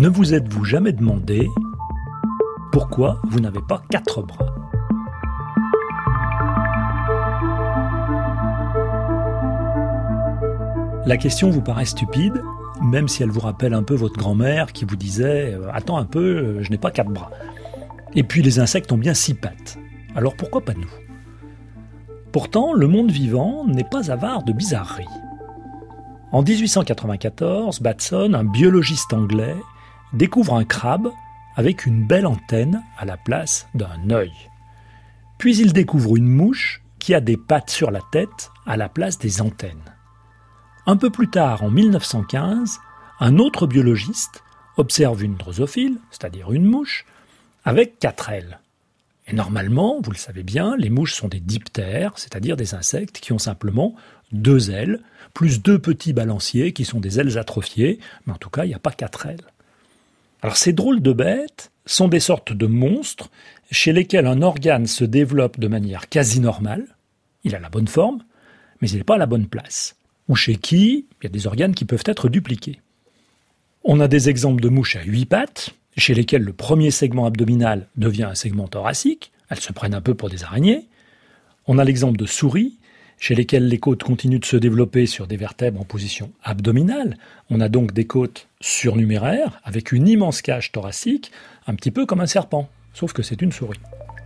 Ne vous êtes-vous jamais demandé pourquoi vous n'avez pas 4 bras ? La question vous paraît stupide, même si elle vous rappelle un peu votre grand-mère qui vous disait « Attends un peu, je n'ai pas 4 bras ». Et puis les insectes ont bien 6 pattes. Alors pourquoi pas nous ? Pourtant, le monde vivant n'est pas avare de bizarreries. En 1894, Batson, un biologiste anglais, découvre un crabe avec une belle antenne à la place d'un œil. Puis il découvre une mouche qui a des pattes sur la tête à la place des antennes. Un peu plus tard, en 1915, un autre biologiste observe une drosophile, c'est-à-dire une mouche, avec 4 ailes. Et normalement, vous le savez bien, les mouches sont des diptères, c'est-à-dire des insectes qui ont simplement 2 ailes, plus 2 petits balanciers qui sont des ailes atrophiées, mais en tout cas, il n'y a pas 4 ailes. Alors ces drôles de bêtes sont des sortes de monstres chez lesquels un organe se développe de manière quasi normale, il a la bonne forme, mais il n'est pas à la bonne place, ou chez qui il y a des organes qui peuvent être dupliqués. On a des exemples de mouches à 8 pattes, chez lesquelles le premier segment abdominal devient un segment thoracique, elles se prennent un peu pour des araignées. On a l'exemple de souris, chez lesquelles les côtes continuent de se développer sur des vertèbres en position abdominale. On a donc des côtes surnuméraires, avec une immense cage thoracique, un petit peu comme un serpent, sauf que c'est une souris.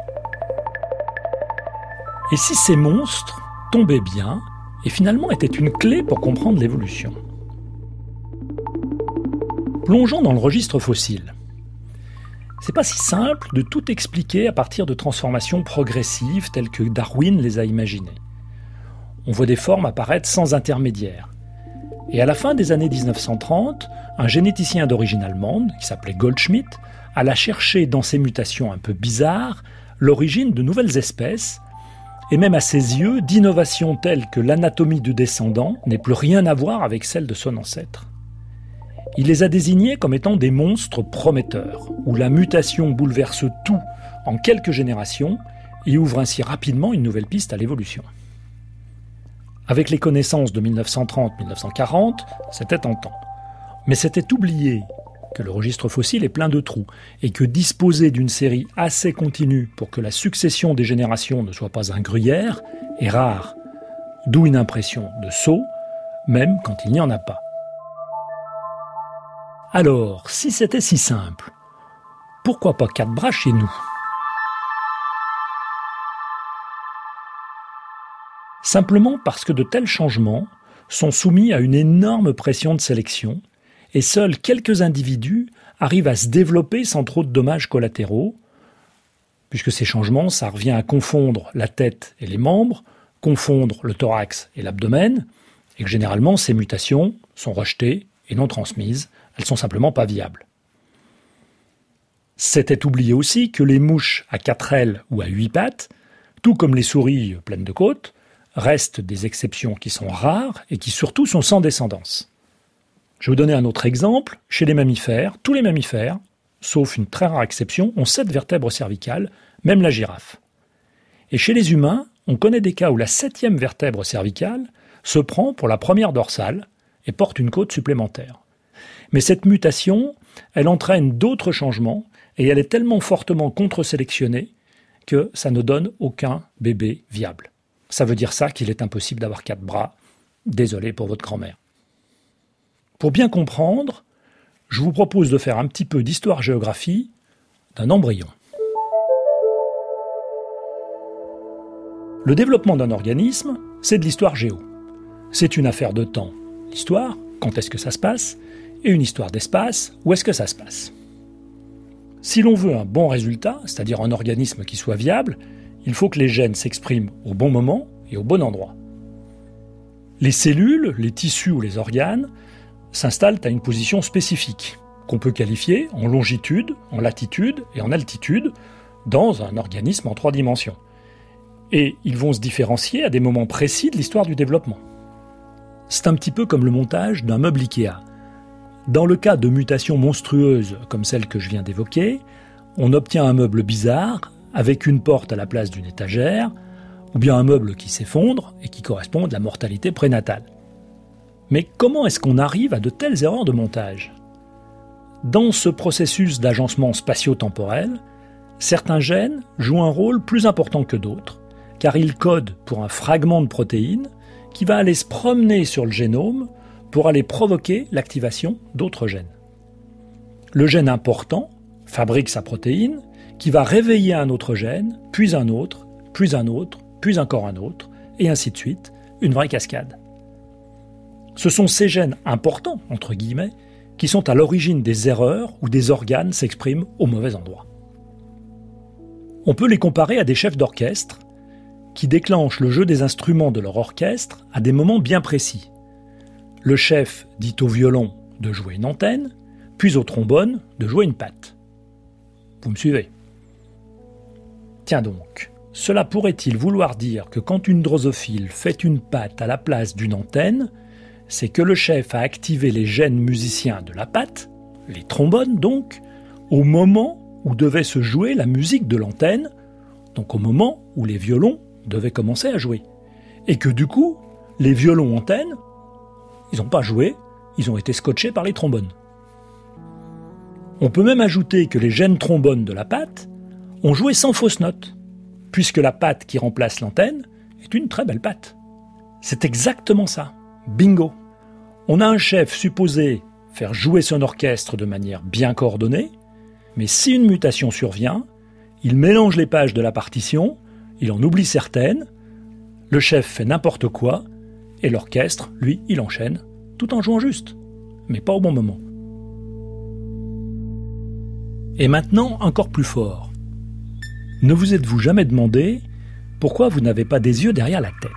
Et si ces monstres tombaient bien, et finalement étaient une clé pour comprendre l'évolution ? Plongeons dans le registre fossile. C'est pas si simple de tout expliquer à partir de transformations progressives telles que Darwin les a imaginées. On voit des formes apparaître sans intermédiaire. Et à la fin des années 1930, un généticien d'origine allemande, qui s'appelait Goldschmidt, alla chercher dans ces mutations un peu bizarres l'origine de nouvelles espèces, et même à ses yeux, d'innovations telles que l'anatomie du descendant n'ait plus rien à voir avec celle de son ancêtre. Il les a désignés comme étant des monstres prometteurs, où la mutation bouleverse tout en quelques générations et ouvre ainsi rapidement une nouvelle piste à l'évolution. Avec les connaissances de 1930-1940, c'était tentant. Mais c'était oublier que le registre fossile est plein de trous et que disposer d'une série assez continue pour que la succession des générations ne soit pas un gruyère est rare. D'où une impression de saut, même quand il n'y en a pas. Alors, si c'était si simple, pourquoi pas 4 bras chez nous ? Simplement parce que de tels changements sont soumis à une énorme pression de sélection et seuls quelques individus arrivent à se développer sans trop de dommages collatéraux, puisque ces changements, ça revient à confondre la tête et les membres, confondre le thorax et l'abdomen, et que généralement ces mutations sont rejetées et non transmises, elles sont simplement pas viables. C'était oublié aussi que les mouches à 4 ailes ou à 8 pattes, tout comme les souris pleines de côtes, restent des exceptions qui sont rares et qui surtout sont sans descendance. Je vais vous donner un autre exemple. Chez les mammifères, tous les mammifères, sauf une très rare exception, ont 7 vertèbres cervicales, même la girafe. Et chez les humains, on connaît des cas où la 7e vertèbre cervicale se prend pour la première dorsale et porte une côte supplémentaire. Mais cette mutation, elle entraîne d'autres changements et elle est tellement fortement contre-sélectionnée que ça ne donne aucun bébé viable. Ça veut dire ça qu'il est impossible d'avoir 4 bras. Désolé pour votre grand-mère. Pour bien comprendre, je vous propose de faire un petit peu d'histoire-géographie d'un embryon. Le développement d'un organisme, c'est de l'histoire géo. C'est une affaire de temps. L'histoire, quand est-ce que ça se passe ? Et une histoire d'espace, où est-ce que ça se passe ? Si l'on veut un bon résultat, c'est-à-dire un organisme qui soit viable, il faut que les gènes s'expriment au bon moment et au bon endroit. Les cellules, les tissus ou les organes s'installent à une position spécifique, qu'on peut qualifier en longitude, en latitude et en altitude, dans un organisme en 3 dimensions. Et ils vont se différencier à des moments précis de l'histoire du développement. C'est un petit peu comme le montage d'un meuble Ikea. Dans le cas de mutations monstrueuses comme celle que je viens d'évoquer, on obtient un meuble bizarre, avec une porte à la place d'une étagère, ou bien un meuble qui s'effondre et qui correspond à de la mortalité prénatale. Mais comment est-ce qu'on arrive à de telles erreurs de montage ? Dans ce processus d'agencement spatio-temporel, certains gènes jouent un rôle plus important que d'autres, car ils codent pour un fragment de protéine qui va aller se promener sur le génome pour aller provoquer l'activation d'autres gènes. Le gène important fabrique sa protéine qui va réveiller un autre gène, puis un autre, puis un autre, puis encore un autre, et ainsi de suite, une vraie cascade. Ce sont ces gènes importants, entre guillemets, qui sont à l'origine des erreurs où des organes s'expriment au mauvais endroit. On peut les comparer à des chefs d'orchestre qui déclenchent le jeu des instruments de leur orchestre à des moments bien précis. Le chef dit au violon de jouer une antenne, puis au trombone de jouer une patte. Vous me suivez ? Tiens donc, cela pourrait-il vouloir dire que quand une drosophile fait une patte à la place d'une antenne, c'est que le chef a activé les gènes musiciens de la patte, les trombones donc, au moment où devait se jouer la musique de l'antenne, donc au moment où les violons devaient commencer à jouer. Et que du coup, les violons antennes, ils n'ont pas joué, ils ont été scotchés par les trombones. On peut même ajouter que les gènes trombones de la patte ont joué sans fausse note, puisque la patte qui remplace l'antenne est une très belle patte. C'est exactement ça. Bingo! On a un chef supposé faire jouer son orchestre de manière bien coordonnée, mais si une mutation survient, il mélange les pages de la partition, il en oublie certaines, le chef fait n'importe quoi, et l'orchestre, lui, il enchaîne, tout en jouant juste, mais pas au bon moment. Et maintenant, encore plus fort. Ne vous êtes-vous jamais demandé pourquoi vous n'avez pas des yeux derrière la tête ?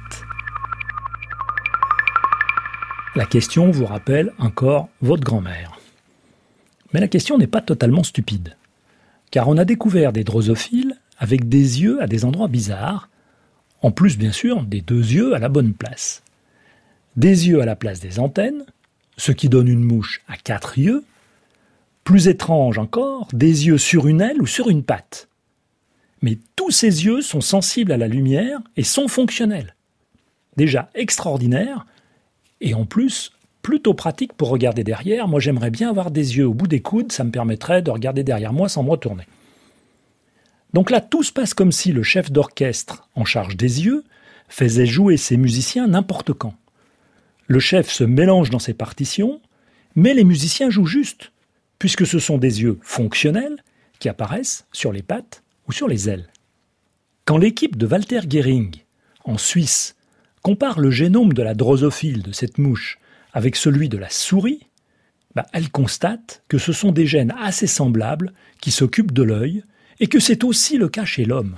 La question vous rappelle encore votre grand-mère. Mais la question n'est pas totalement stupide, car on a découvert des drosophiles avec des yeux à des endroits bizarres, en plus bien sûr des deux yeux à la bonne place. Des yeux à la place des antennes, ce qui donne une mouche à 4 yeux, plus étrange encore, des yeux sur une aile ou sur une patte. Mais tous ces yeux sont sensibles à la lumière et sont fonctionnels. Déjà extraordinaire, et en plus, plutôt pratique pour regarder derrière. Moi, j'aimerais bien avoir des yeux au bout des coudes, ça me permettrait de regarder derrière moi sans me retourner. Donc là, tout se passe comme si le chef d'orchestre, en charge des yeux, faisait jouer ses musiciens n'importe quand. Le chef se mélange dans ses partitions, mais les musiciens jouent juste, puisque ce sont des yeux fonctionnels qui apparaissent sur les pattes ou sur les ailes. Quand l'équipe de Walter Gehring, en Suisse, compare le génome de la drosophile de cette mouche avec celui de la souris, elle constate que ce sont des gènes assez semblables qui s'occupent de l'œil et que c'est aussi le cas chez l'homme.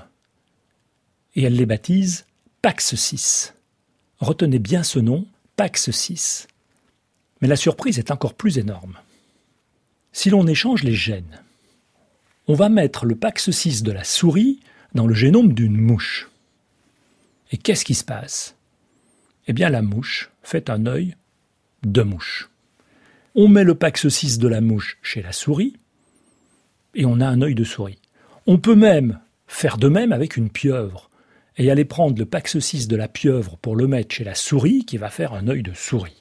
Et elle les baptise PAX6. Retenez bien ce nom, PAX6. Mais la surprise est encore plus énorme. Si l'on échange les gènes, on va mettre le PAX6 de la souris dans le génome d'une mouche. Et qu'est-ce qui se passe ? Eh bien, la mouche fait un œil de mouche. On met le PAX6 de la mouche chez la souris et on a un œil de souris. On peut même faire de même avec une pieuvre et aller prendre le PAX6 de la pieuvre pour le mettre chez la souris qui va faire un œil de souris.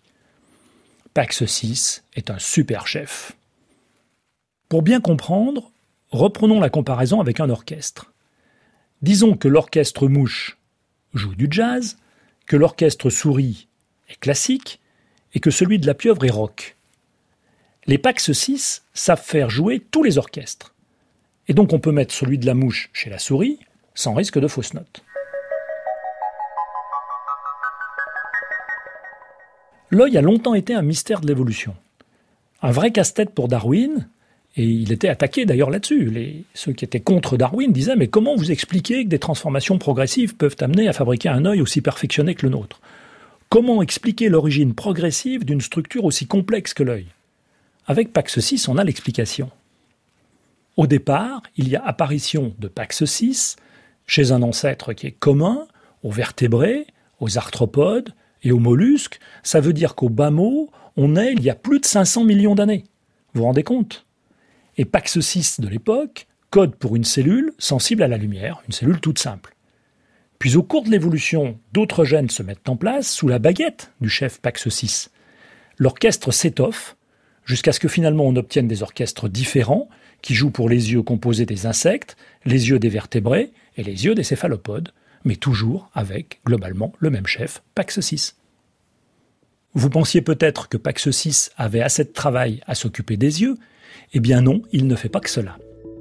PAX6 est un super chef. Pour bien comprendre, reprenons la comparaison avec un orchestre. Disons que l'orchestre mouche joue du jazz, que l'orchestre souris est classique et que celui de la pieuvre est rock. Les PAX6 savent faire jouer tous les orchestres. Et donc on peut mettre celui de la mouche chez la souris sans risque de fausse note. L'œil a longtemps été un mystère de l'évolution. Un vrai casse-tête pour Darwin, et il était attaqué d'ailleurs là-dessus. Ceux qui étaient contre Darwin disaient « Mais comment vous expliquez que des transformations progressives peuvent amener à fabriquer un œil aussi perfectionné que le nôtre ? Comment expliquer l'origine progressive d'une structure aussi complexe que l'œil ?» Avec PAX6, on a l'explication. Au départ, il y a apparition de PAX6 chez un ancêtre qui est commun aux vertébrés, aux arthropodes et aux mollusques. Ça veut dire qu'au bas mot, on est il y a plus de 500 millions d'années. Vous vous rendez compte ? Et PAX6 de l'époque code pour une cellule sensible à la lumière, une cellule toute simple. Puis au cours de l'évolution, d'autres gènes se mettent en place sous la baguette du chef PAX6. L'orchestre s'étoffe jusqu'à ce que finalement on obtienne des orchestres différents qui jouent pour les yeux composés des insectes, les yeux des vertébrés et les yeux des céphalopodes, mais toujours avec, globalement, le même chef, Pax VI. Vous pensiez peut-être que Pax VI avait assez de travail à s'occuper des yeux. Eh bien non, il ne fait pas que cela.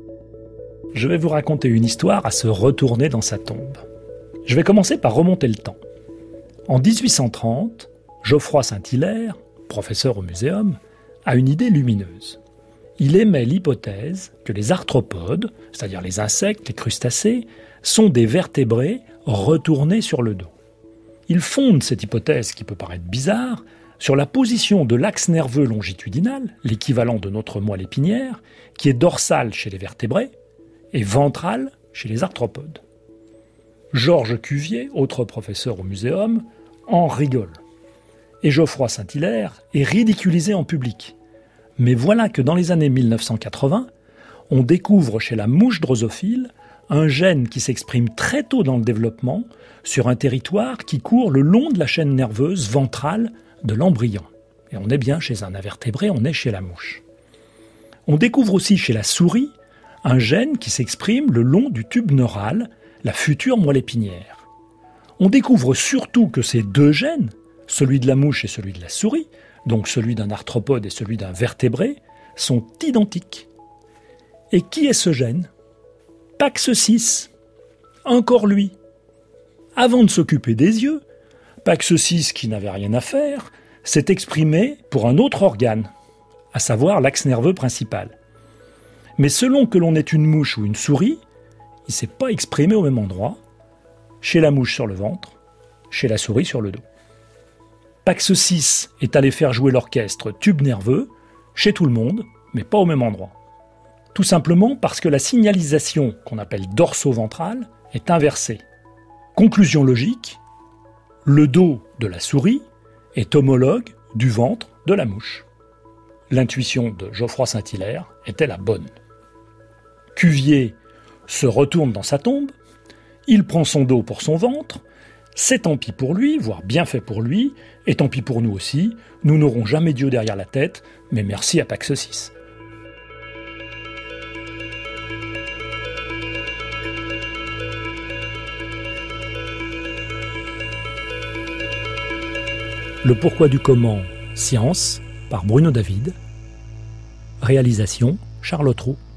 Je vais vous raconter une histoire à se retourner dans sa tombe. Je vais commencer par remonter le temps. En 1830, Geoffroy Saint-Hilaire, professeur au Muséum, a une idée lumineuse. Il émet l'hypothèse que les arthropodes, c'est-à-dire les insectes, les crustacés, sont des vertébrés retournés sur le dos. Il fonde cette hypothèse, qui peut paraître bizarre, sur la position de l'axe nerveux longitudinal, l'équivalent de notre moelle épinière, qui est dorsal chez les vertébrés et ventral chez les arthropodes. Georges Cuvier, autre professeur au Muséum, en rigole. Et Geoffroy Saint-Hilaire est ridiculisé en public. Mais voilà que dans les années 1980, on découvre chez la mouche drosophile un gène qui s'exprime très tôt dans le développement sur un territoire qui court le long de la chaîne nerveuse ventrale de l'embryon. Et on est bien chez un invertébré, on est chez la mouche. On découvre aussi chez la souris un gène qui s'exprime le long du tube neural, la future moelle épinière. On découvre surtout que ces deux gènes, celui de la mouche et celui de la souris, donc celui d'un arthropode et celui d'un vertébré, sont identiques. Et qui est ce gène ? Pax VI. Encore lui. Avant de s'occuper des yeux, Pax VI, qui n'avait rien à faire, s'est exprimé pour un autre organe, à savoir l'axe nerveux principal. Mais selon que l'on est une mouche ou une souris, il ne s'est pas exprimé au même endroit, chez la mouche sur le ventre, chez la souris sur le dos. Pax VI est allé faire jouer l'orchestre tube nerveux, chez tout le monde, mais pas au même endroit. Tout simplement parce que la signalisation, qu'on appelle dorso-ventrale, est inversée. Conclusion logique, le dos de la souris est homologue du ventre de la mouche. L'intuition de Geoffroy Saint-Hilaire était la bonne. Cuvier se retourne dans sa tombe, il prend son dos pour son ventre, c'est tant pis pour lui, voire bien fait pour lui, et tant pis pour nous aussi, nous n'aurons jamais Dieu derrière la tête, mais merci à Pax VI. Le pourquoi du comment, science, par Bruno David. Réalisation, Charles Autroux.